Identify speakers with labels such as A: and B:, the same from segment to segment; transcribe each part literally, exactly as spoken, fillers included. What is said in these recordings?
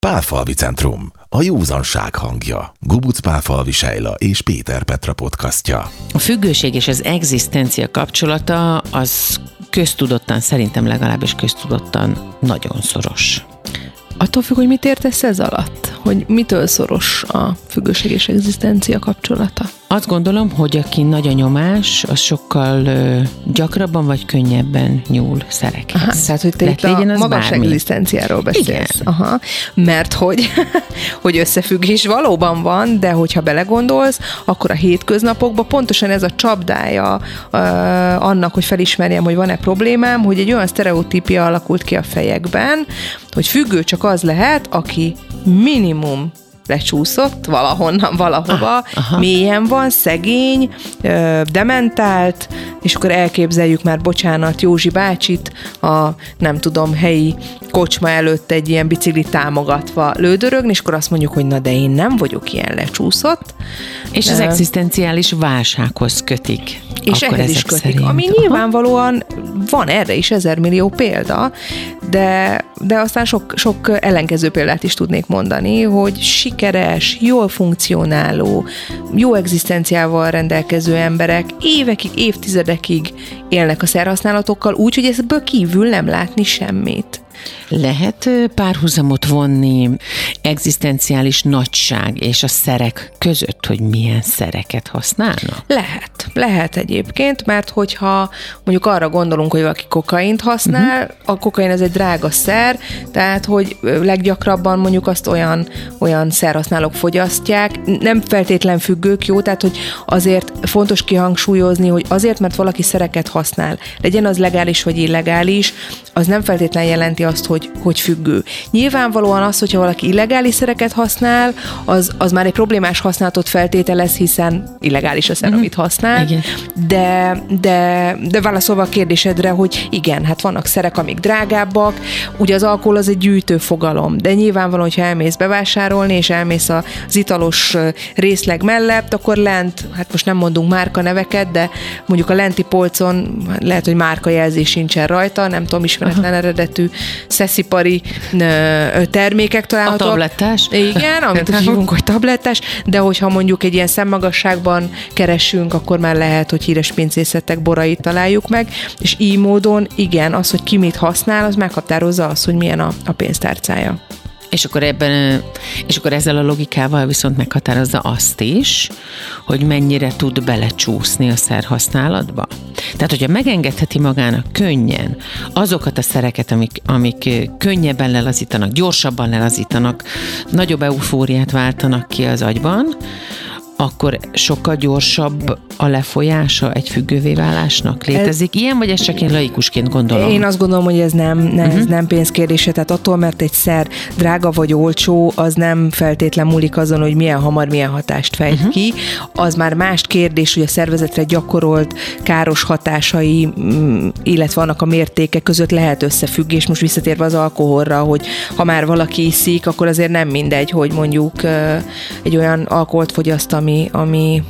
A: Pálfalvi Centrum, a józanság hangja. Gubuc Pálfalvi Sejla és Péter Petra podcastja.
B: A függőség és az egzisztencia kapcsolata az köztudottan, szerintem legalábbis köztudottan nagyon szoros.
C: Attól függ, hogy mit értesz ez alatt? Hogy mitől szoros a függőség és egzisztencia kapcsolata?
B: Azt gondolom, hogy aki nagy a nyomás, az sokkal ö, gyakrabban vagy könnyebben nyúl szerekhez.
C: Aha, tehát, hogy te itt a magas bármi. Egzisztenciáról beszélsz.
B: Igen.
C: Aha, mert hogy, hogy összefüggés valóban van, de hogyha belegondolsz, akkor a hétköznapokban pontosan ez a csapdája uh, annak, hogy felismerjem, hogy van-e problémám, hogy egy olyan sztereotípia alakult ki a fejekben, hogy függő csak az lehet, aki minimum lecsúszott valahonnan, valahova, ah, mélyen van, szegény, dementált, és akkor elképzeljük már, bocsánat, Józsi bácsit a, nem tudom, helyi kocsma előtt egy ilyen biciklit támogatva lődörögni, és akkor azt mondjuk, hogy na, de én nem vagyok ilyen lecsúszott.
B: És az uh, egzisztenciális válsághoz kötik.
C: És ehhez is kötik, szerint. Ami Aha. nyilvánvalóan van erre is ezermillió példa, de, de aztán sok, sok ellenkező példát is tudnék mondani, hogy sikeres, jól funkcionáló, jó egzisztenciával rendelkező emberek évekig, évtizedekig élnek a szerhasználatokkal úgy, hogy ebből kívül nem látni semmit.
B: Lehet párhuzamot vonni egzisztenciális nagyság és a szerek között, hogy milyen szereket használnak? Lehet.
C: Lehet egyébként, mert hogyha mondjuk arra gondolunk, hogy valaki kokaint használ, uh-huh. a kokain ez egy drága szer, tehát hogy leggyakrabban mondjuk azt olyan, olyan szerhasználók fogyasztják, nem feltétlen függők, jó, tehát hogy azért fontos kihangsúlyozni, hogy azért, mert valaki szereket használ, legyen az legális vagy illegális, az nem feltétlen jelenti azt, hogy, hogy függő. Nyilvánvalóan az, hogyha valaki illegális szereket használ, az, az már egy problémás használatot feltételez, hiszen illegális a szer, uh-huh. amit használ.
B: Igen.
C: De, de, de válaszolva a kérdésedre, hogy igen, hát vannak szerek, amik drágábbak, ugye az alkohol az egy gyűjtő fogalom, de nyilvánvalóan, hogyha elmész bevásárolni, és elmész az italos részleg mellett, akkor lent, hát most nem mondunk márka neveket, de mondjuk a lenti polcon lehet, hogy márkajelzés sincsen rajta, nem tudom, ismeretlen Aha. eredetű szeszipari termékek találhatók.
B: A tablettás?
C: Igen, amit úgy hívunk, hogy tablettás, de hogyha mondjuk egy ilyen szemmagasságban keresünk, akkor már lehet, hogy híres pincészetek borait találjuk meg, és így módon igen, az, hogy ki mit használ, az meghatározza azt, hogy milyen a, a pénztárcája.
B: És akkor ebben, és akkor ezzel a logikával viszont meghatározza azt is, hogy mennyire tud belecsúszni a szerhasználatba. Tehát, hogyha megengedheti magának könnyen azokat a szereket, amik, amik könnyebben lelazítanak, gyorsabban lelazítanak, nagyobb eufóriát váltanak ki az agyban, akkor sokkal gyorsabb a lefolyása egy függővé válásnak? Létezik ez, ilyen, vagy ezt csak én laikusként gondolom?
C: Én azt gondolom, hogy ez nem, nem, uh-huh. ez nem pénzkérdése, tehát attól, mert egy szer drága vagy olcsó, az nem feltétlen múlik azon, hogy milyen hamar, milyen hatást fejt uh-huh. ki. Az már más kérdés, hogy a szervezetre gyakorolt káros hatásai, illetve annak a mértéke között lehet összefüggés. Most visszatérve az alkoholra, hogy ha már valaki iszik, akkor azért nem mindegy, hogy mondjuk egy olyan alkoholt fogyaszt, ami ami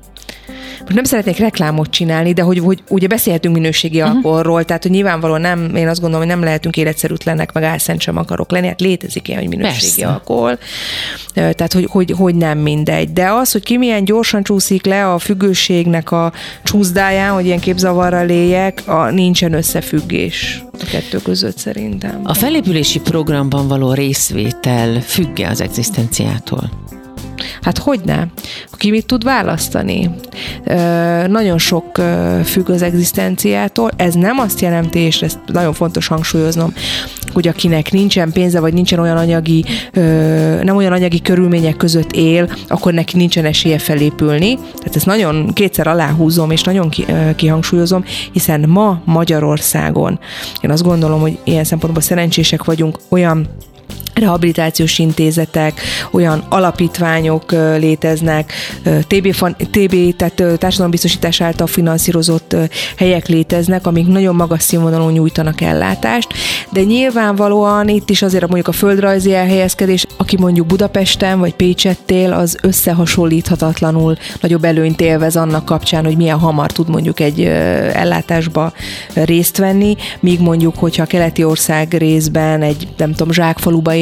C: most nem szeretnék reklámot csinálni, de hogy, hogy ugye beszélhetünk minőségi uh-huh. alkoholról, tehát hogy nyilvánvalóan nem, én azt gondolom, hogy nem lehetünk életszerűtlenek, meg álszent sem akarok lenni, hát létezik ilyen, hogy minőségi Persze. alkohol, tehát hogy, hogy, hogy nem mindegy. De az, hogy ki milyen gyorsan csúszik le a függőségnek a csúszdáján, hogy ilyen képzavarral éljek, a, nincsen összefüggés a kettő között szerintem.
B: A felépülési programban való részvétel függ-e az egzisztenciától?
C: Hát hogyne? Ki mit tud választani? Ö, nagyon sok ö, függ az egzisztenciától. Ez nem azt jelenti, és ezt nagyon fontos hangsúlyoznom, hogy akinek nincsen pénze, vagy nincsen olyan anyagi, ö, nem olyan anyagi körülmények között él, akkor neki nincsen esélye felépülni. Tehát ezt nagyon kétszer aláhúzom, és nagyon ki, ö, kihangsúlyozom, hiszen ma Magyarországon, én azt gondolom, hogy ilyen szempontból szerencsések vagyunk, olyan rehabilitációs intézetek, olyan alapítványok léteznek, té bé, té bé, tehát társadalombiztosítás által finanszírozott helyek léteznek, amik nagyon magas színvonalon nyújtanak ellátást, de nyilvánvalóan itt is azért mondjuk a földrajzi elhelyezkedés, aki mondjuk Budapesten vagy Pécsettél, az összehasonlíthatatlanul nagyobb előnyt élvez annak kapcsán, hogy milyen hamar tud mondjuk egy ellátásba részt venni, míg mondjuk, hogyha a keleti ország részben egy, nem tudom, zsákfaluba él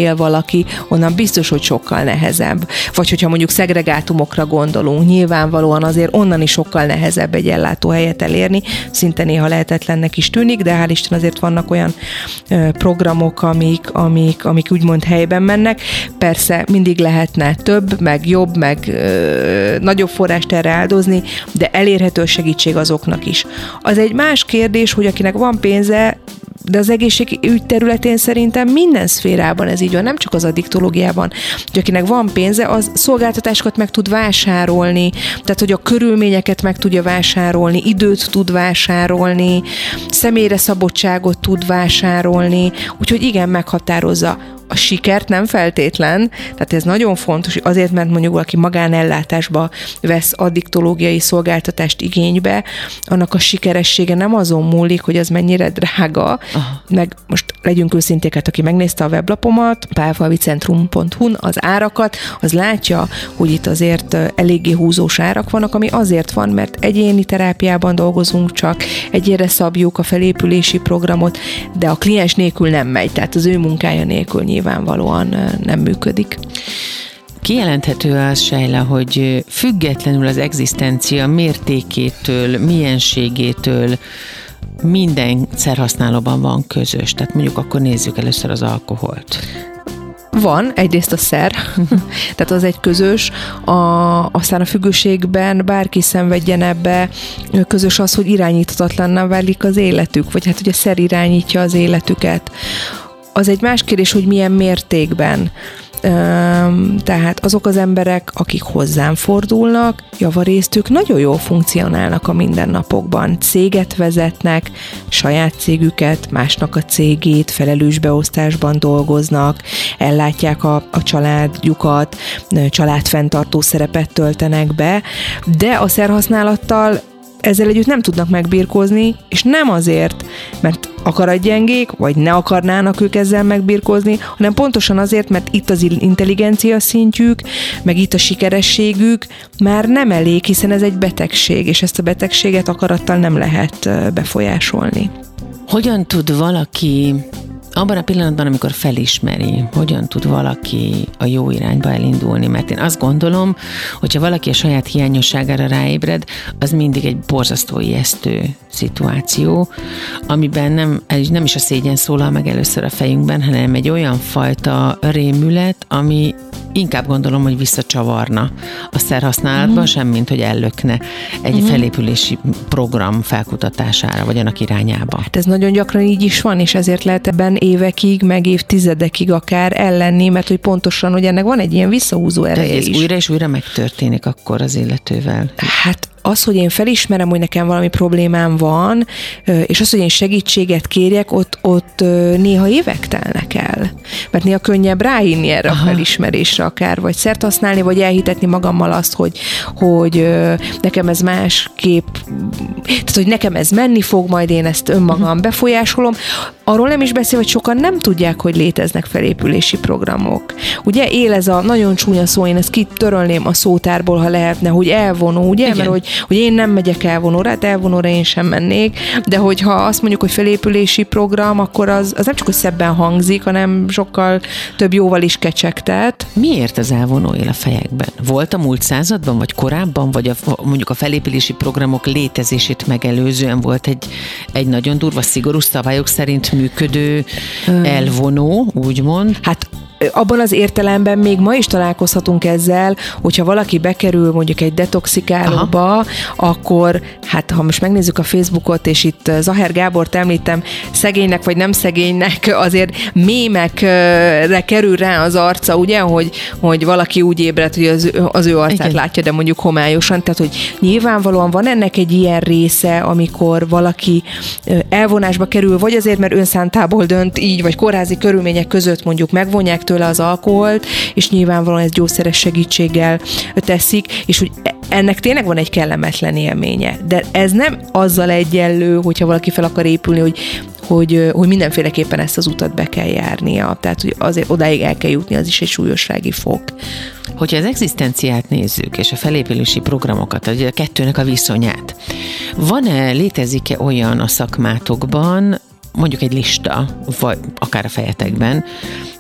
C: él valaki, onnan biztos, hogy sokkal nehezebb. Vagy hogyha mondjuk szegregátumokra gondolunk, nyilvánvalóan azért onnan is sokkal nehezebb egy ellátóhelyet elérni, szinte néha lehetetlennek is tűnik, de hál' Isten azért vannak olyan ö, programok, amik, amik, amik úgymond helyben mennek. Persze mindig lehetne több, meg jobb, meg ö, nagyobb forrást erre áldozni, de elérhető a segítség azoknak is. Az egy más kérdés, hogy akinek van pénze, de az egészségügy területén szerintem minden szférában ez így van, nem csak az addiktológiában, hogy akinek van pénze, az szolgáltatásokat meg tud vásárolni, tehát hogy a körülményeket meg tudja vásárolni, időt tud vásárolni, személyre szabottságot tud vásárolni, úgyhogy igen, meghatározza. A sikert nem feltétlen, tehát ez nagyon fontos, azért, mert mondjuk valaki magánellátásba vesz addiktológiai szolgáltatást igénybe, annak a sikeressége nem azon múlik, hogy az mennyire drága, aha. Meg most legyünk őszinték, hát aki megnézte a weblapomat, pálfalvicentrum pont hu-n az árakat, az látja, hogy itt azért eléggé húzós árak vannak, ami azért van, mert egyéni terápiában dolgozunk csak, egyére szabjuk a felépülési programot, de a kliens nélkül nem megy, tehát az ő munkája nélkül nyilvánvalóan nem működik.
B: Kijelenthető az, Sejla, hogy függetlenül az egzisztencia mértékétől, mienségétől minden szerhasználóban van közös. Tehát mondjuk akkor nézzük először az alkoholt.
C: Van, egyrészt a szer, tehát az egy közös, a, aztán a függőségben bárki szenvedjen ebbe, közös az, hogy irányíthatatlanná válik az életük, vagy hát ugye a szer irányítja az életüket. Az egy más kérdés, hogy milyen mértékben. Tehát azok az emberek, akik hozzám fordulnak, javarészt ők nagyon jól funkcionálnak a mindennapokban. Céget vezetnek, saját cégüket, másnak a cégét, felelős beosztásban dolgoznak, ellátják a, a családjukat, családfenntartó szerepet töltenek be, de a szerhasználattal ezzel együtt nem tudnak megbirkózni, és nem azért, mert akaratgyengék, vagy ne akarnának ők ezzel megbirkózni, hanem pontosan azért, mert itt az intelligencia szintjük, meg itt a sikerességük már nem elég, hiszen ez egy betegség, és ezt a betegséget akarattal nem lehet befolyásolni.
B: Hogyan tud valaki abban a pillanatban, amikor felismeri, hogyan tud valaki a jó irányba elindulni? Mert én azt gondolom, hogyha valaki a saját hiányosságára ráébred, az mindig egy borzasztó ijesztő szituáció, amiben nem, nem is a szégyen szólal meg először a fejünkben, hanem egy olyan fajta rémület, ami inkább gondolom, hogy visszacsavarna a szerhasználatban, mm. semmint, hogy ellökne egy mm. felépülési program felkutatására, vagy annak irányába.
C: Hát ez nagyon gyakran így is van, és ezért lehet ebben évekig, meg évtizedekig akár ellenni, mert hogy pontosan, hogy ennek van egy ilyen visszahúzó ereje is.
B: Ez újra és újra megtörténik akkor az illetővel.
C: Hát az, hogy én felismerem, hogy nekem valami problémám van, és az, hogy én segítséget kérjek, ott, ott néha évek telnek el. Mert néha könnyebb ráhinni erre Aha. a felismerésre akár, vagy szert használni, vagy elhitetni magammal azt, hogy, hogy nekem ez másképp, tehát, hogy nekem ez menni fog, majd én ezt önmagam befolyásolom. Arról nem is beszél, hogy sokan nem tudják, hogy léteznek felépülési programok. Ugye él ez a nagyon csúnya szó, én ezt kitörölném a szótárból, ha lehetne, hogy elvonó, ugye? Igen. Mert hogy, hogy én nem megyek elvonóra, hát elvonóra én sem mennék, de hogyha azt mondjuk, hogy felépülési program, akkor az, az nem csak, hogy szebben hangzik, hanem sokkal több jóval is kecsegtet.
B: Miért az elvonó él a fejekben? Volt a múlt században, vagy korábban, vagy a, mondjuk a felépülési programok létezését megelőzően volt egy, egy nagyon durva, szigorú szabályok szerint működő elvonó, úgymond?
C: Hát abban az értelemben még ma is találkozhatunk ezzel, hogyha valaki bekerül mondjuk egy detoxikálóba, Aha. akkor hát ha most megnézzük a Facebookot, és itt Zaher Gábort említem, szegénynek vagy nem szegénynek azért mémekre kerül rá az arca, ugye, hogy, hogy valaki úgy ébred, hogy az, az ő arcát Igen. látja, de mondjuk homályosan, tehát hogy nyilvánvalóan van ennek egy ilyen része, amikor valaki elvonásba kerül, vagy azért, mert önszántából dönt így, vagy kórházi körülmények között mondjuk megvonják tőle az alkoholt, és nyilvánvalóan ez gyógyszeres segítséggel teszik, és hogy ennek tényleg van egy kellemetlen élménye. De ez nem azzal egyenlő, hogyha valaki fel akar épülni, hogy, hogy, hogy mindenféleképpen ezt az utat be kell járnia. Tehát, hogy azért odáig el kell jutni, az is egy súlyossági fok.
B: Hogyha az egzisztenciát nézzük, és a felépülési programokat, a kettőnek a viszonyát, van-e, létezik-e olyan a szakmátokban, mondjuk egy lista, vagy akár a fejetekben,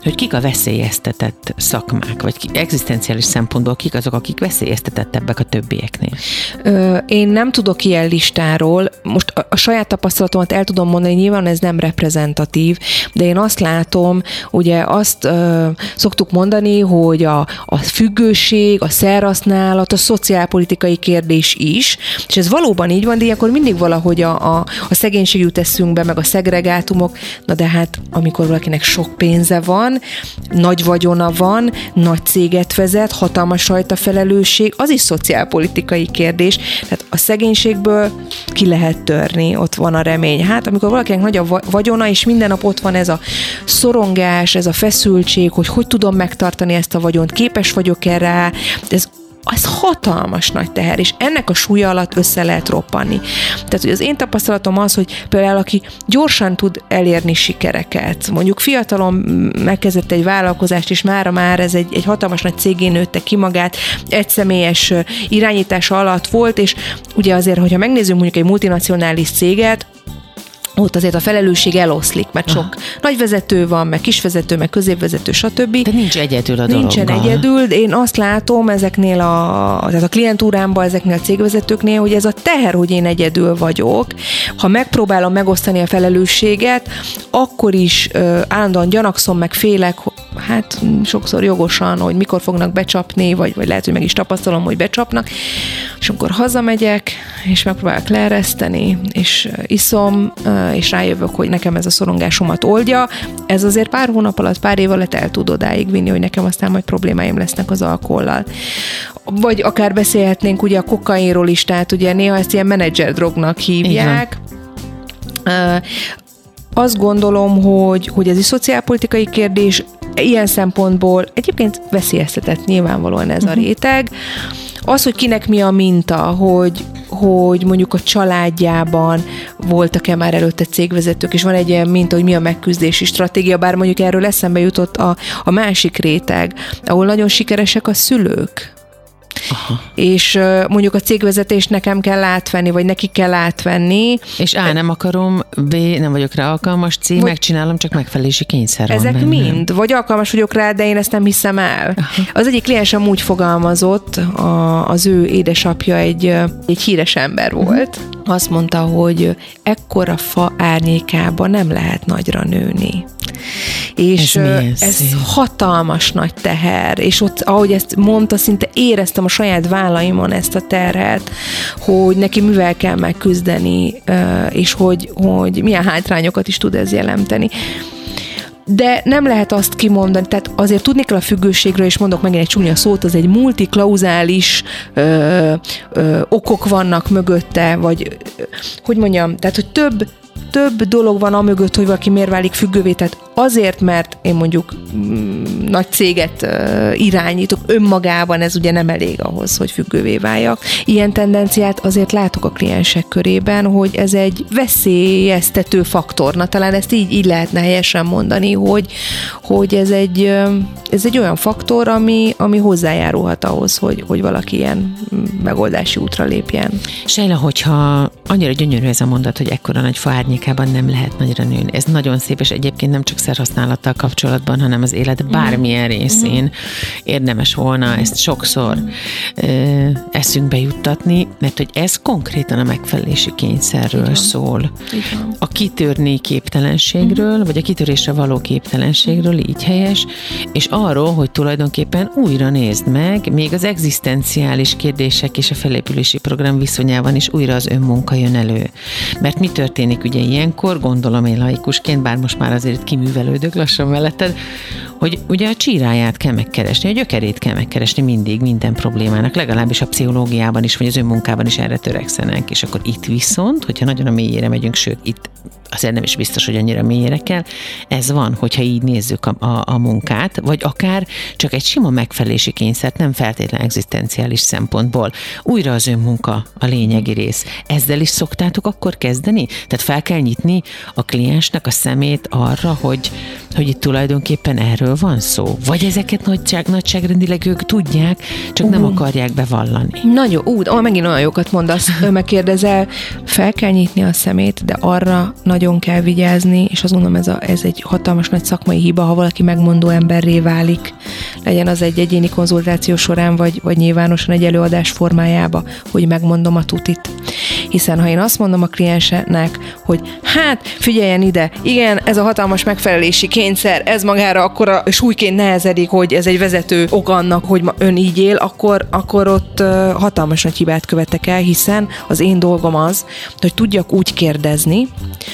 B: hogy kik a veszélyeztetett szakmák, vagy ki, egzisztenciális szempontból kik azok, akik veszélyeztetettebbek a többieknél?
C: Ö, én nem tudok ilyen listáról. Most a, a saját tapasztalatomat el tudom mondani, nyilván ez nem reprezentatív, de én azt látom, ugye azt ö, szoktuk mondani, hogy a, a függőség, a szerhasználat, a szociálpolitikai kérdés is, és ez valóban így van, de ilyenkor mindig valahogy a, a, a szegénység jut eszünkbe, meg a szegregátumok, na de hát amikor valakinek sok pénze van, nagy vagyona van, nagy céget vezet, hatalmas rajta felelősség, az is szociálpolitikai kérdés, tehát a szegénységből ki lehet törni, ott van a remény. Hát amikor valakinek nagy a vagyona, és minden nap ott van ez a szorongás, ez a feszültség, hogy hogy tudom megtartani ezt a vagyont, képes vagyok-e rá, ez az hatalmas nagy teher, és ennek a súlya alatt össze lehet roppanni. Tehát, hogy az én tapasztalatom az, hogy például aki gyorsan tud elérni sikereket, mondjuk fiatalon megkezdett egy vállalkozást, és mára már ez egy, egy hatalmas nagy cégén nőtte ki magát, egyszemélyes irányítása alatt volt, és ugye azért, hogyha megnézzünk mondjuk egy multinacionális céget, ott azért a felelősség eloszlik, mert sok Aha. nagy vezető van, meg kisvezető, meg középvezető, stb.
B: De nincs egyedül a
C: Nincsen
B: dologgal.
C: egyedül, de én azt látom ezeknél a, tehát a klientúrámban, ezeknél a cégvezetőknél, hogy ez a teher, hogy én egyedül vagyok. Ha megpróbálom megosztani a felelősséget, akkor is ö, állandóan gyanakszom, meg félek, hát sokszor jogosan, hogy mikor fognak becsapni, vagy, vagy lehet, hogy meg is tapasztalom, hogy becsapnak. És amikor hazamegyek, és megpróbálok leereszteni, és iszom, és rájövök, hogy nekem ez a szorongásomat oldja, ez azért pár hónap alatt, pár év alatt el tud odáig vinni, hogy nekem aztán majd problémáim lesznek az alkohollal. Vagy akár beszélhetnénk ugye a kokainról is, tehát ugye néha ezt ilyen menedzser drognak hívják. Azt gondolom, hogy, hogy ez is szociálpolitikai kérdés, ilyen szempontból egyébként veszélyeztetett nyilvánvalóan ez a réteg. Az, hogy kinek mi a minta, hogy, hogy mondjuk a családjában voltak-e már előtte cégvezetők, és van egy ilyen minta, hogy mi a megküzdési stratégia, bár mondjuk erről eszembe jutott a, a másik réteg, ahol nagyon sikeresek a szülők. Aha. És mondjuk a cégvezetést nekem kell átvenni, vagy neki kell átvenni.
B: És A, nem akarom, B, nem vagyok rá alkalmas, C, vagy megcsinálom, csak megfelelési kényszer van
C: ezek
B: bennem.
C: mind, vagy alkalmas vagyok rá, de én ezt nem hiszem el. Aha. Az egyik kliensem úgy fogalmazott, a, az ő édesapja egy, egy híres ember volt. Uh-huh. Azt mondta, hogy ekkora fa árnyékában nem lehet nagyra nőni. És ez, ez hatalmas nagy teher, és ott, ahogy ezt mondta, szinte éreztem a saját vállaimon ezt a terhet, hogy neki mivel kell megküzdeni, és hogy, hogy milyen hátrányokat is tud ez jelenteni. De nem lehet azt kimondani, tehát azért tudni kell a függőségről, és mondok megint egy csúnya szót, az egy multiklauzális ö, ö, okok vannak mögötte, vagy hogy mondjam, tehát hogy több több dolog van amögött, hogy valaki miért válik függővé, tehát azért, mert én mondjuk mm, nagy céget uh, irányítok, önmagában ez ugye nem elég ahhoz, hogy függővé váljak. Ilyen tendenciát azért látok a kliensek körében, hogy ez egy veszélyeztető faktor. Na, talán ezt így, így lehetne helyesen mondani, hogy, hogy ez, egy, ez egy olyan faktor, ami, ami hozzájárulhat ahhoz, hogy, hogy valaki ilyen megoldási útra lépjen.
B: Sejla, hogyha annyira gyönyörű ez a mondat, hogy ekkora nagy fa árnyékában nem lehet nagyra nőni. Ez nagyon szép, és egyébként nem csak szerhasználattal kapcsolatban, hanem az élet bármilyen részén érdemes volna ezt sokszor ö, eszünkbe juttatni, mert hogy ez konkrétan a megfelelési kényszerről Igen. szól. Igen. A kitörni képtelenségről, vagy a kitörésre való képtelenségről, így helyes, és arról, hogy tulajdonképpen újra nézd meg, még az egzisztenciális kérdések és a felépülési program viszonyában is újra az önmunka jön elő. Mert mi történik ugye ilyenkor, gondolom én laikusként, bár most már azért kiművelődök lassan melletted, hogy ugye a csíráját kell megkeresni, a gyökerét kell megkeresni mindig, minden problémának, legalábbis a pszichológiában is, vagy az önmunkában is erre törekszenek, és akkor itt viszont, hogyha nagyon a mélyére megyünk, sőt, itt azért nem is biztos, hogy annyira mélyére kell, ez van, hogyha így nézzük a, a, a munkát, vagy akár csak egy sima megfelelési kényszert, nem feltétlen egzisztenciális szempontból. Újra az önmunka a lényegi rész. Ezzel is szoktátok akkor kezdeni? Tehát fel kell nyitni a kliensnek a szemét arra, hogy, hogy itt tulajdonképpen erről van szó? Vagy ezeket nagyság, nagyságrendileg ők tudják, csak uh. nem akarják bevallani?
C: Nagyon, ú, megint olyan jókat mondasz, megkérdezel, fel kell nyitni a szemét, de arra nagyon kell vigyázni, és azt gondolom, ez, a, ez egy hatalmas nagy szakmai hiba, ha valaki megmondó emberré válik, legyen az egy egyéni konzultáció során, vagy, vagy nyilvánosan egy előadás formájába, hogy megmondom a tutit. Hiszen ha én azt mondom a kliensnek, hogy hát figyeljen ide, igen, ez a hatalmas megfelelési kényszer, ez magára akkora súlyként nehezedik, hogy ez egy vezető ok annak, hogy ön így él, akkor, akkor ott uh, hatalmas nagy hibát követek el, hiszen az én dolgom az, hogy tudjak úgy kérdezni,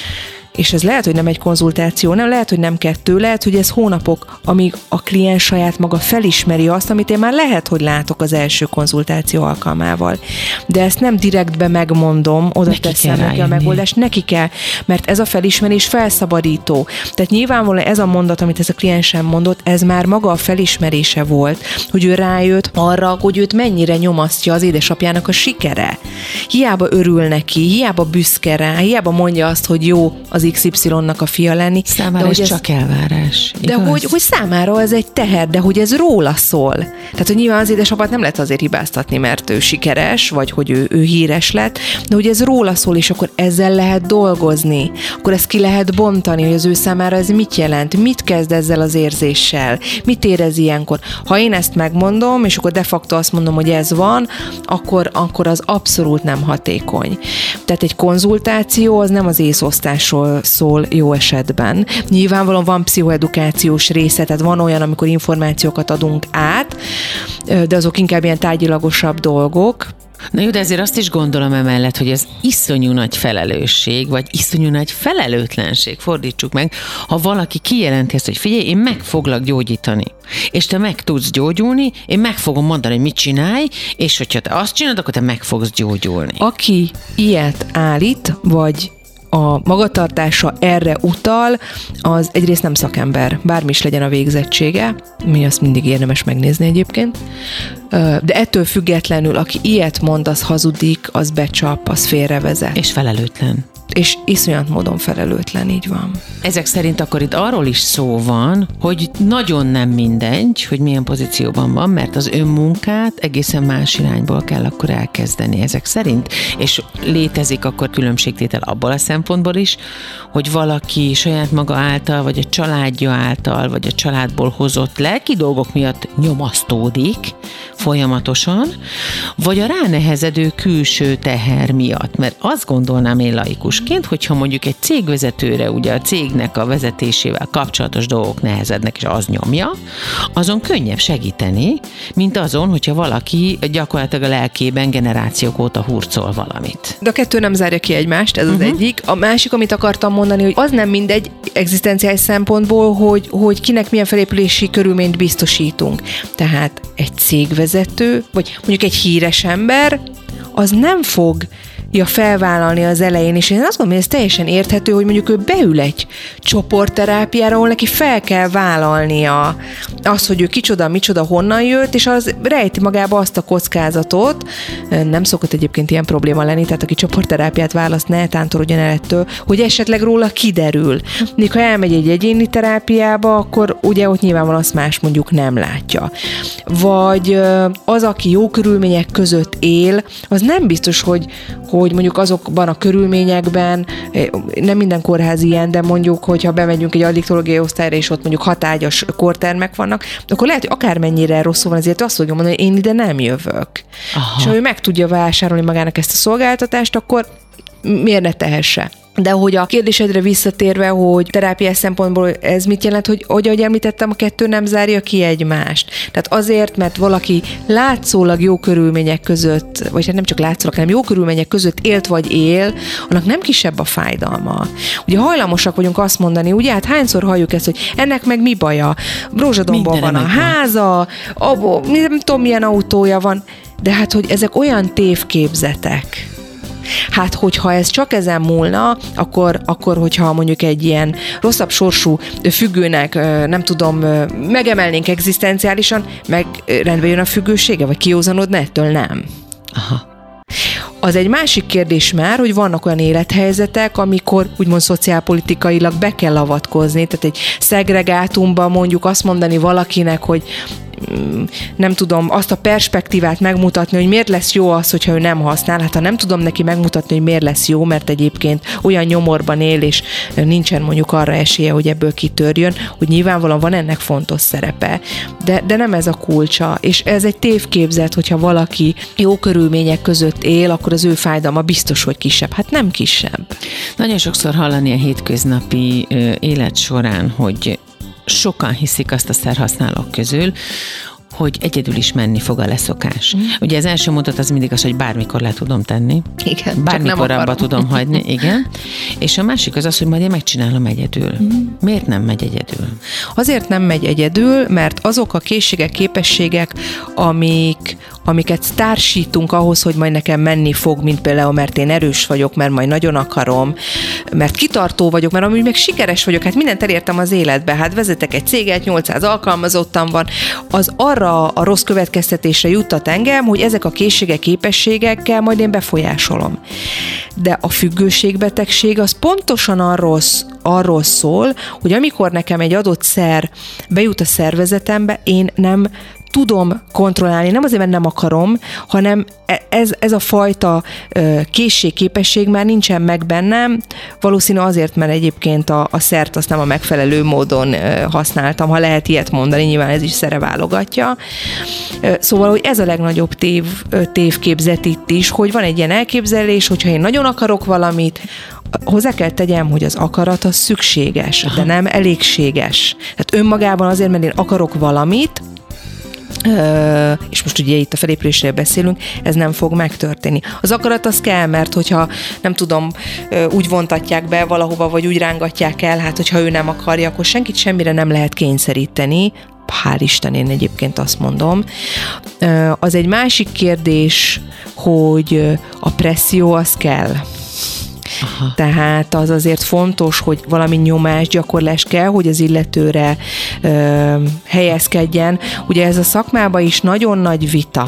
C: és ez lehet, hogy nem egy konzultáció, nem lehet, hogy nem kettő, lehet, hogy ez hónapok, amíg a kliens saját maga felismeri azt, amit én már lehet, hogy látok az első konzultáció alkalmával. De ezt nem direktbe megmondom, oda neki teszem neki a megoldást, neki kell, mert ez a felismerés felszabadító. Tehát nyilvánvalóan ez a mondat, amit ez a kliensem mondott, ez már maga a felismerése volt, hogy ő rájött arra, hogy őt mennyire nyomasztja az édesapjának a sikere. Hiába örül neki, hiába büszke rá, hiába mondja azt, hogy jó az iksz ipszilonnak a fia lenni.
B: Számára ez csak elvárás.
C: De hogy, hogy számára ez egy teher, de hogy ez róla szól. Tehát, hogy nyilván az édesapát nem lehet azért hibáztatni, mert ő sikeres, vagy hogy ő, ő híres lett, de hogy ez róla szól, és akkor ezzel lehet dolgozni. Akkor ezt ki lehet bontani, hogy az ő számára ez mit jelent, mit kezd ezzel az érzéssel, mit érez ilyenkor. Ha én ezt megmondom, és akkor de facto azt mondom, hogy ez van, akkor, akkor az abszolút nem hatékony. Tehát egy konzultáció az nem az észosztásról szól jó esetben. Nyilvánvalóan van pszichoedukációs része, tehát van olyan, amikor információkat adunk át, de azok inkább ilyen tárgyilagosabb dolgok.
B: Na jó, de ezért azt is gondolom emellett, hogy ez iszonyú nagy felelősség, vagy iszonyú nagy felelőtlenség, fordítsuk meg, ha valaki kijelenti ezt, hogy figyelj, én meg foglak gyógyítani, és te meg tudsz gyógyulni, én meg fogom mondani, hogy mit csinálj, és hogyha te azt csinálod, akkor te meg fogsz gyógyulni.
C: Aki ilyet állít, vagy a magatartása erre utal, az egyrészt nem szakember, bármi is legyen a végzettsége, mi azt mindig érdemes megnézni egyébként, de ettől függetlenül, aki ilyet mond, az hazudik, az becsap, az félrevezet.
B: És felelőtlen.
C: És iszonyat módon felelőtlen, így van.
B: Ezek szerint akkor itt arról is szó van, hogy nagyon nem mindegy, hogy milyen pozícióban van, mert az önmunkát egészen más irányból kell akkor elkezdeni ezek szerint, és létezik akkor különbségtétel abból a szempontból is, hogy valaki saját maga által, vagy a családja által, vagy a családból hozott lelki dolgok miatt nyomasztódik folyamatosan, vagy a ránehezedő külső teher miatt, mert azt gondolnám én laikusként, hogyha mondjuk egy cégvezetőre, ugye a cégnek a vezetésével kapcsolatos dolgok nehezednek, és az nyomja, azon könnyebb segíteni, mint azon, hogyha valaki gyakorlatilag a lelkében generációk óta hurcol valamit.
C: De a kettő nem zárja ki egymást, ez uh-huh. az egyik. A másik, amit akartam mondani, hogy az nem mindegy egzisztenciális szempontból, hogy, hogy kinek milyen felépülési körülményt biztosítunk. Tehát egy cégvezető, vagy mondjuk egy híres ember, az nem fog ja, felvállalni az elején, és én azt gondolom, hogy ez teljesen érthető, hogy mondjuk ő beül egy csoportterápiára, ahol neki fel kell vállalnia azt, hogy ő kicsoda, micsoda, honnan jött, és az rejti magába azt a kockázatot, nem szokott egyébként ilyen probléma lenni, tehát aki csoportterápiát választ, ne tántorodjon el ettől, hogy esetleg róla kiderül. Míg ha elmegy egy egyéni terápiába, akkor ugye ott nyilvánvalóan azt más mondjuk nem látja. Vagy az, aki jó körülmények között él, az nem biztos, hogy, hogy mondjuk azokban a körülményekben, nem minden kórház ilyen, de mondjuk, hogyha bemegyünk egy addiktológiai osztályra, és ott mondjuk hatágyas kórtermek vannak, akkor lehet, hogy akármennyire rosszul van, azért azt fogja mondani, hogy én ide nem jövök. Aha. És ha ő meg tudja vásárolni magának ezt a szolgáltatást, akkor miért ne tehesse? De hogy a kérdésedre visszatérve, hogy terápiás szempontból ez mit jelent, hogy, hogy ahogy említettem, a kettő nem zárja ki egymást. Tehát azért, mert valaki látszólag jó körülmények között, vagy hát nem csak látszólag, hanem jó körülmények között élt vagy él, annak nem kisebb a fájdalma. Ugye hajlamosak vagyunk azt mondani, ugye hát hányszor halljuk ezt, hogy ennek meg mi baja? Rózsadomban van a háza, abból, nem tudom milyen autója van, de hát, hogy ezek olyan tévképzetek. Hát, hogyha ez csak ezen múlna, akkor, akkor, hogyha mondjuk egy ilyen rosszabb sorsú függőnek, nem tudom, megemelnénk egzisztenciálisan, meg rendbe jön a függősége, vagy kiózanodna ettől? Nem.
B: Aha.
C: Az egy másik kérdés már, hogy vannak olyan élethelyzetek, amikor úgymond szociálpolitikailag be kell avatkozni, tehát egy szegregátumban mondjuk azt mondani valakinek, hogy nem tudom azt a perspektívát megmutatni, hogy miért lesz jó az, hogyha ő nem használ. Hát ha nem tudom neki megmutatni, hogy miért lesz jó, mert egyébként olyan nyomorban él, és nincsen mondjuk arra esélye, hogy ebből kitörjön, hogy nyilvánvalóan van ennek fontos szerepe. De, de nem ez a kulcsa. És ez egy tévképzet, hogyha valaki jó körülmények között él, akkor az ő fájdalma biztos, hogy kisebb. Hát nem kisebb.
B: Nagyon sokszor hallani a hétköznapi élet során, hogy sokan hiszik azt a szerhasználók közül, hogy egyedül is menni fog a leszokás. Mm. Ugye az első mondat az mindig az, hogy bármikor le tudom tenni.
C: Igen,
B: bármikor abba tudom hagyni. Igen. És a másik az az, hogy majd én megcsinálom egyedül. Mm. Miért nem megy egyedül?
C: Azért nem megy egyedül, mert azok a készségek, képességek, amik, amiket társítunk ahhoz, hogy majd nekem menni fog, mint például, mert én erős vagyok, mert majd nagyon akarom, mert kitartó vagyok, mert amúgy meg sikeres vagyok, hát mindent elértem az életbe, hát vezetek egy céget, nyolcszáz alkalmazottam van, az arra a rossz következtetésre juttat engem, hogy ezek a készségek, képességekkel majd én befolyásolom. De a függőségbetegség az pontosan arról, arról szól, hogy amikor nekem egy adott szer bejut a szervezetembe, én nem tudom kontrollálni, nem azért, mert nem akarom, hanem ez, ez a fajta készség, képesség már nincsen meg bennem, valószínű azért, mert egyébként a, a szert azt nem a megfelelő módon használtam, ha lehet ilyet mondani, nyilván ez is szere válogatja. Szóval, hogy ez a legnagyobb tév, tévképzet itt is, hogy van egy ilyen elképzelés, hogyha én nagyon akarok valamit, hozzá kell tegyem, hogy az akarat az szükséges, Aha. de nem elégséges. Tehát önmagában azért, mert én akarok valamit, Uh, és most ugye itt a felépülésről beszélünk, ez nem fog megtörténni. Az akarat az kell, mert hogyha nem tudom, uh, úgy vontatják be valahova, vagy úgy rángatják el, hát hogyha ő nem akarja, akkor senkit semmire nem lehet kényszeríteni. Hál' Isten, én egyébként azt mondom. Uh, az egy másik kérdés, hogy a presszió az kell. Aha. Tehát az azért fontos, hogy valami nyomásgyakorlás kell, hogy az illetőre ö, helyezkedjen. Ugye ez a szakmában is nagyon nagy vita,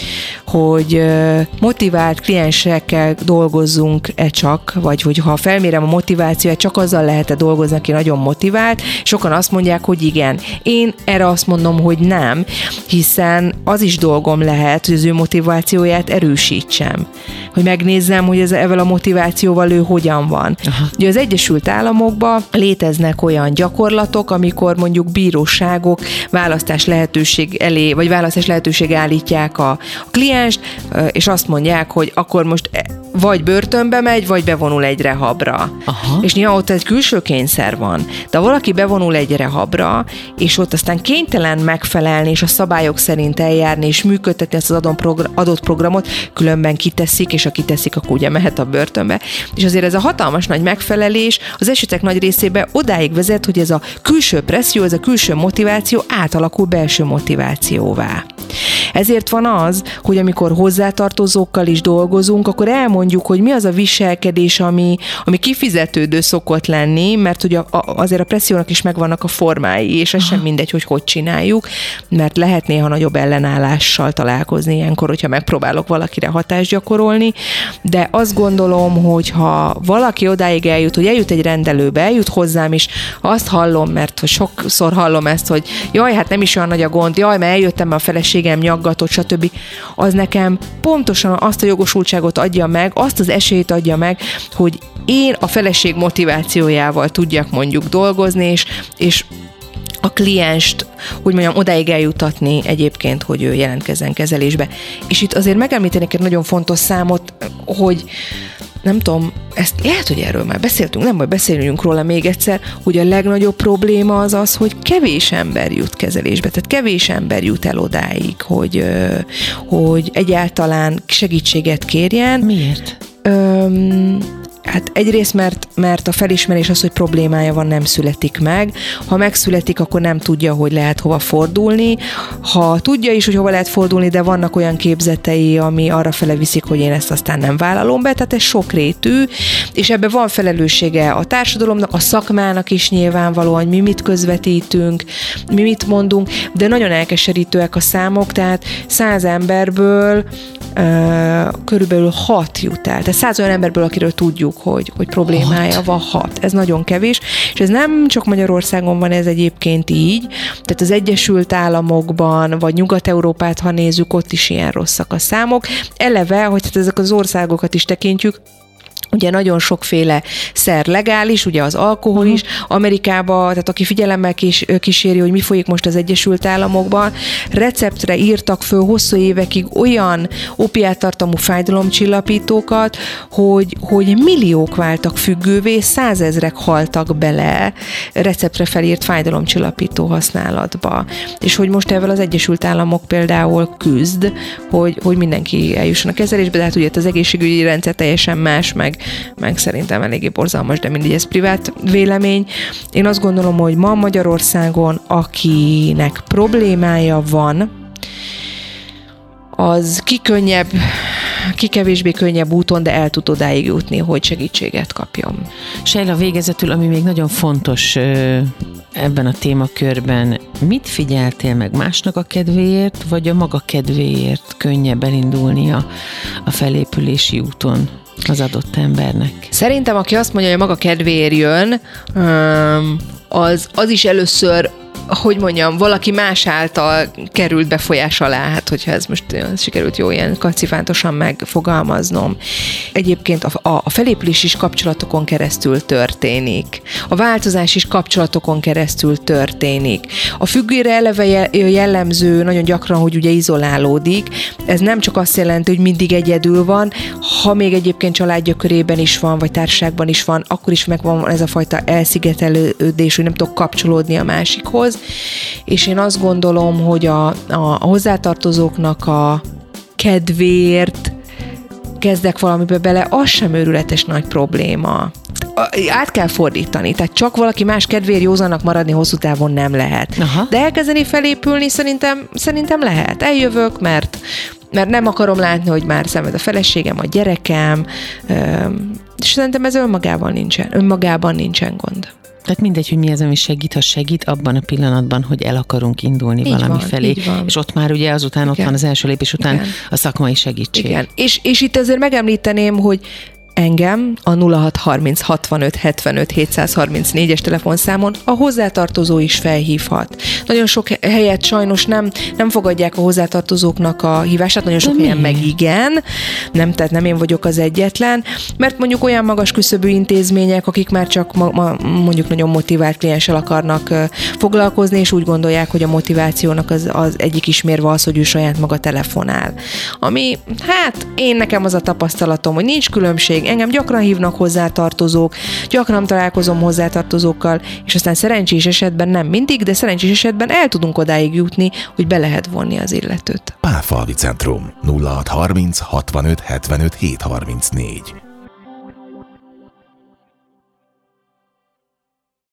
C: hogy motivált kliensekkel dolgozzunk-e csak, vagy hogyha felmérem a motivációt, csak azzal lehet-e dolgozni, aki nagyon motivált. Sokan azt mondják, hogy igen. Én erre azt mondom, hogy nem, hiszen az is dolgom lehet, hogy az ő motivációját erősítsem. Hogy megnézzem, hogy ez, ezzel a motivációval ő hogyan van. Aha. Ugye az Egyesült Államokban léteznek olyan gyakorlatok, amikor mondjuk bíróságok választás lehetőség elé, vagy választás lehetőség állítják a klienst, és azt mondják, hogy akkor most vagy börtönbe megy, vagy bevonul egy rehabra. Aha. És nyilván ott egy külső kényszer van. De valaki bevonul egy rehabra, és ott aztán kénytelen megfelelni, és a szabályok szerint eljárni, és működtetni ezt az adott programot, különben kiteszik, és ha kiteszik, akkor ugye mehet a börtönbe. És azért ez a hatalmas nagy megfelelés az esetek nagy részében odáig vezet, hogy ez a külső presszió, ez a külső motiváció átalakul belső motivációvá. Ezért van az, hogy amikor hozzátartozókkal is dolgozunk, akkor elmondjuk, hogy mi az a viselkedés, ami, ami kifizetődő szokott lenni, mert ugye a, a, azért a pressziónak is megvannak a formái, és ez sem mindegy, hogy hogy csináljuk, mert lehet néha nagyobb ellenállással találkozni ilyenkor, hogyha megpróbálok valakire hatást gyakorolni, de azt gondolom, hogy ha valaki odáig eljut, hogy eljut egy rendelőbe, eljut hozzám is, azt hallom, mert hogy sokszor hallom ezt, hogy jaj, hát nem is olyan nagy a gond, jaj, mert eljöttem, mert a feleségem nyaggatott, stb. Az nekem pontosan azt a jogosultságot adja meg, azt az esélyt adja meg, hogy én a feleség motivációjával tudjak mondjuk dolgozni, és, és a klienst, hogy mondjam, odáig eljutatni egyébként, hogy ő jelentkezzen kezelésbe. És itt azért megemlítenék egy nagyon fontos számot, hogy nem tudom, ezt lehet, hogy erről már beszéltünk, nem baj, beszéljünk róla még egyszer, hogy a legnagyobb probléma az az, hogy kevés ember jut kezelésbe, tehát kevés ember jut el odáig, hogy, hogy egyáltalán segítséget kérjen.
B: Miért?
C: Öm, Hát egyrészt, mert, mert a felismerés az, hogy problémája van, nem születik meg. Ha megszületik, akkor nem tudja, hogy lehet hova fordulni. Ha tudja is, hogy hova lehet fordulni, de vannak olyan képzetei, ami arra fele viszik, hogy én ezt aztán nem vállalom be, tehát ez sokrétű, és ebben van felelőssége a társadalomnak, a szakmának is nyilvánvalóan, hogy mi mit közvetítünk, mi mit mondunk, de nagyon elkeserítőek a számok, tehát száz emberből körülbelül hat jut el. Tehát száz olyan emberből, akiről tudjuk, hogy, hogy problémája hat. van, hat. Ez nagyon kevés, és ez nem csak Magyarországon van, ez egyébként így, tehát az Egyesült Államokban, vagy Nyugat-Európát, ha nézzük, ott is ilyen rosszak a számok. Eleve, hogy hát ezek az országokat is tekintjük, ugye nagyon sokféle szer legális, ugye az alkohol is. Amerikában, tehát aki figyelemmel kis, kíséri, hogy mi folyik most az Egyesült Államokban, receptre írtak föl hosszú évekig olyan opiáttartalmú fájdalomcsillapítókat, hogy, hogy milliók váltak függővé, százezrek haltak bele receptre felírt fájdalomcsillapító használatba. És hogy most ezzel az Egyesült Államok például küzd, hogy, hogy mindenki eljusson a kezelésbe, de hát ugye az egészségügyi rendszer teljesen más, meg meg szerintem eléggé borzalmas, de mindig ez privát vélemény. Én azt gondolom, hogy ma Magyarországon, akinek problémája van, az ki könnyebb, ki kevésbé könnyebb úton, de el tud odáig jutni, hogy segítséget kapjon.
B: Sejla, végezetül, ami még nagyon fontos ebben a témakörben, mit figyeltél meg, másnak a kedvéért, vagy a maga kedvéért könnyebb elindulni a, a felépülési úton az adott embernek?
C: Szerintem, aki azt mondja, hogy a maga kedvéért jön, az, az is először, hogy mondjam, valaki más által került befolyás alá, hát hogyha ez most sikerült jó ilyen kacifántosan megfogalmaznom. Egyébként a, a, a felépülés is kapcsolatokon keresztül történik. A változás is kapcsolatokon keresztül történik. A függőre eleve jellemző nagyon gyakran, hogy ugye izolálódik. Ez nem csak azt jelenti, hogy mindig egyedül van, ha még egyébként családja körében is van, vagy társaságban is van, akkor is megvan ez a fajta elszigetelődés, hogy nem tudok kapcsolódni a másikhoz. És én azt gondolom, hogy a, a, a hozzátartozóknak a kedvéért kezdek valamibe bele, az sem őrületes nagy probléma. Át kell fordítani, tehát csak valaki más kedvéért józannak maradni hosszú távon nem lehet. Aha. De elkezdeni felépülni szerintem, szerintem lehet. Eljövök, mert, mert nem akarom látni, hogy már szenved a feleségem, a gyerekem, és szerintem ez önmagában nincsen, önmagában nincsen gond.
B: Tehát mindegy, hogy mi az, ami segít, ha segít abban a pillanatban, hogy el akarunk indulni így valami van, felé. És ott már ugye azután igen. Ott van az első lépés után igen. A szakmai segítség.
C: Igen. És, és itt azért megemlíteném, hogy engem a nulla hat harminc hatvanöt hetvenöt hétszázharmincnégyes telefonszámon a hozzátartozó is felhívhat. Nagyon sok helyet sajnos nem, nem fogadják a hozzátartozóknak a hívását, nagyon sok de helyen mi? Meg igen, nem, tehát nem én vagyok az egyetlen, mert mondjuk olyan magas küszöbű intézmények, akik már csak ma, ma, mondjuk nagyon motivált klienssel akarnak uh, foglalkozni, és úgy gondolják, hogy a motivációnak az, az egyik ismérve az, hogy ő saját maga telefonál. Ami, hát én nekem az a tapasztalatom, hogy nincs különbség. Engem gyakran hívnak hozzátartozók, gyakran találkozom hozzátartozókkal, és aztán szerencsés esetben nem mindig, de szerencsés esetben el tudunk odáig jutni, hogy be lehet vonni az illetőt.
A: Pálfalvi Centrum nulla hat harminc hatvanöt hetvenöt hétszázharmincnégy